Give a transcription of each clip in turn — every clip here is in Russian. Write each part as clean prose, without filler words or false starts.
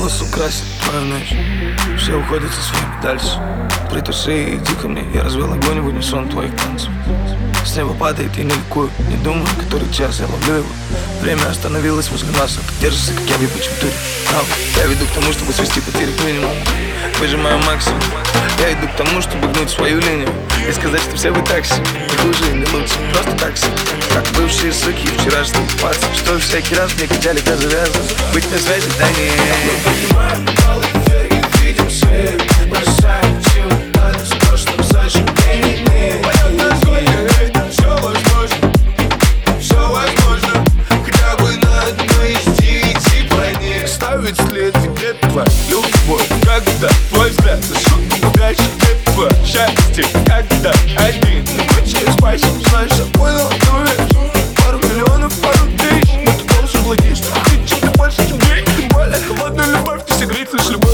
голос украсит твою ночь. Все уходят со своими дальше. Притуши, иди ко мне, я развел огонь в унисон твоих танцев. С неба падает, я не ликую, не думаю, который час я ловлю его. Время остановилось возле нас, а ты держишься, как я в ебучем туре. Я веду к тому, чтобы свести потери к минимуму. Выжимаю максимум. Я иду к тому, чтобы гнуть свою линию и сказать, что все вы такси, не хуже и не лучше, просто такси. Как бывшие суки, вчерашние пацы, что всякий раз мне кричали, да завязывай. Быть на связи, да не. Мы поднимаем и видим свет, бросаем чемодан с прошлым зажигами. Все возможно, все возможно, хотя бы на одной из 9 планет. Ставить след, где твоя любовь, когда твой взгляд шутки удачи, где твое счастье, когда один. Такой через пальцем, знаешь, я понял, пару миллионов, пару тысяч, но ты тоже владеешь, ты чем-то больше, чем деньги, тем более холодная любовь, ты согреть лишь любовь.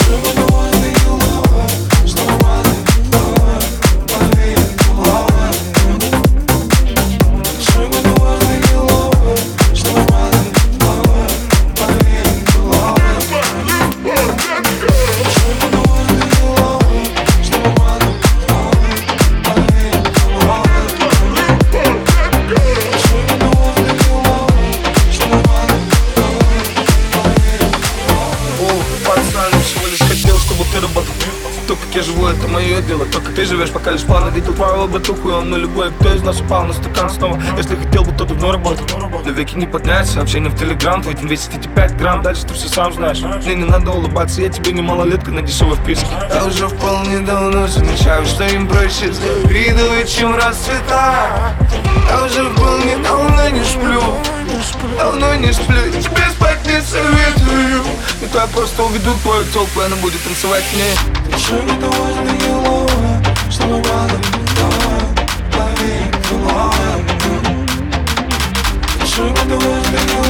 То, как я живу, это мое дело. То, как ты живешь, пока лишь плавно видел твою братуху. И он на любой, кто из нас упал на стакан снова. Если хотел бы, то давно работал. Для веки не поднять, сообщение в телеграм. Твой день весит эти 5 грамм, дальше ты все сам знаешь. Мне не надо улыбаться, я тебе не малолетка на дешевой вписке. Я уже вполне давно замечаю, что им проще завидовать, чем расцветать. Я уже вполне давно не сплю, давно не сплю, и тебе спать не советую. И то я просто уведу твою телку, и она будет танцевать в ней. Show me the words that you love, чтобы поверить в лавину. Show me the words that you